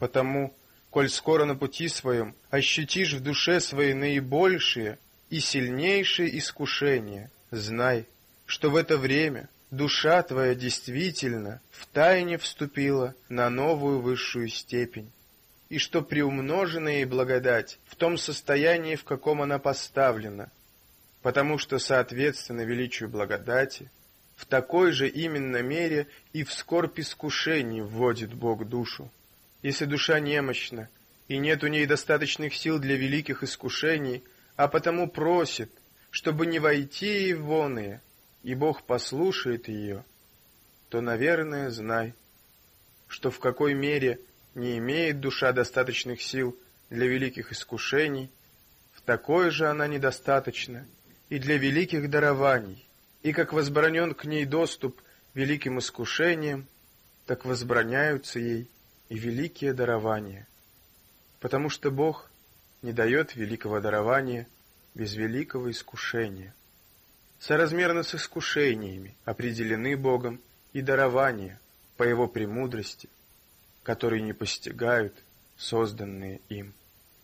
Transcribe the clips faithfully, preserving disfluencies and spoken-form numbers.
Потому, коль скоро на пути своем ощутишь в душе своей наибольшие и сильнейшие искушения, знай, что в это время душа твоя действительно втайне вступила на новую высшую степень, и что приумножена ей благодать в том состоянии, в каком она поставлена, потому что, соответственно величию благодати, в такой же именно мере и в скорбь искушений вводит Бог душу. Если душа немощна, и нет у ней достаточных сил для великих искушений, а потому просит, чтобы не войти ей в оные, и Бог послушает ее, то, наверное, знай, что в какой мере не имеет душа достаточных сил для великих искушений, в такой же она недостаточна и для великих дарований, и как возбранен к ней доступ великим искушениям, так возбраняются ей и великие дарования, потому что Бог не дает великого дарования без великого искушения. Соразмерно с искушениями определены Богом и дарования по Его премудрости, которые не постигают созданные им.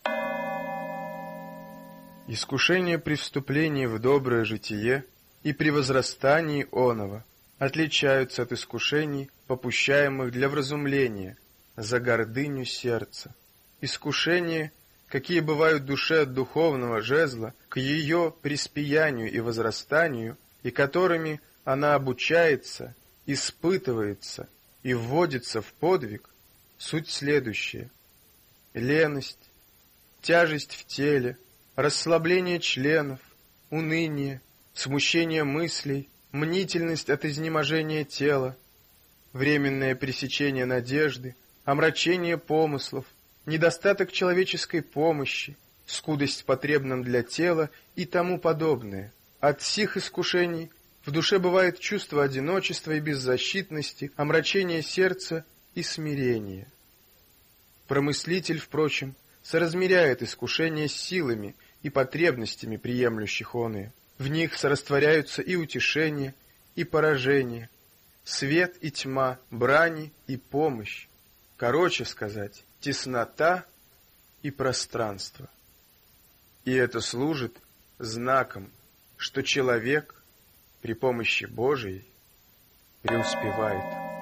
Искушение при вступлении в доброе житие и при возрастании оного отличаются от искушений, попущаемых для вразумления, за гордыню сердца. Искушения, какие бывают душе от духовного жезла к ее приспиянию и возрастанию, и которыми она обучается, испытывается и вводится в подвиг, суть следующая: леность, тяжесть в теле, расслабление членов, уныние, смущение мыслей, мнительность от изнеможения тела, временное пресечение надежды, омрачение помыслов, недостаток человеческой помощи, скудость потребным для тела и тому подобное. От сих искушений в душе бывает чувство одиночества и беззащитности, омрачение сердца и смирение. Промыслитель, впрочем, соразмеряет искушения с силами и потребностями приемлющих оные. В них сорастворяются и утешение, и поражение, свет и тьма, брани и помощь. Короче сказать, теснота и пространство. И это служит знаком, что человек при помощи Божией преуспевает.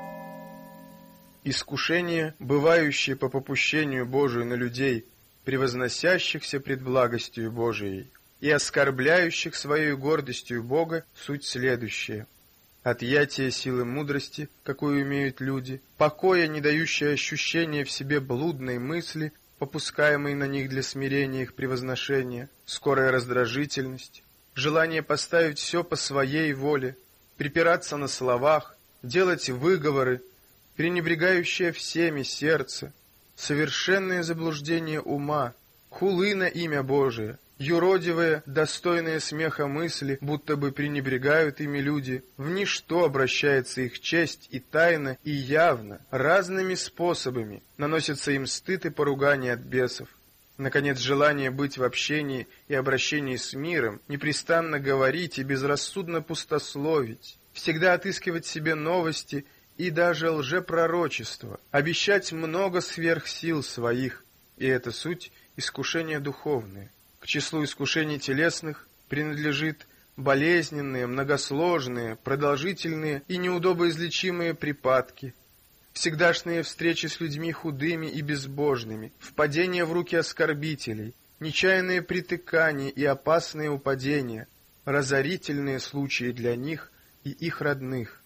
Искушения, бывающие по попущению Божию на людей, превозносящихся пред благостью Божией и оскорбляющих своей гордостью Бога, суть следующая: отъятие силы мудрости, какую имеют люди, покоя, не дающее ощущения в себе блудной мысли, попускаемой на них для смирения их превозношения, скорая раздражительность, желание поставить все по своей воле, припираться на словах, делать выговоры, пренебрегающее всеми сердце, совершенное заблуждение ума, хулы на имя Божие, юродивые, достойные смеха мысли, будто бы пренебрегают ими люди, в ничто обращается их честь и тайно, и явно, разными способами наносится им стыд и поругание от бесов. Наконец, желание быть в общении и обращении с миром, непрестанно говорить и безрассудно пустословить, всегда отыскивать себе новости и даже лжепророчество, обещать много сверх сил своих, и это суть искушения духовные. К числу искушений телесных принадлежит болезненные, многосложные, продолжительные и неудобоизлечимые припадки, всегдашние встречи с людьми худыми и безбожными, впадение в руки оскорбителей, нечаянные притыкания и опасные упадения, разорительные случаи для них и их родных.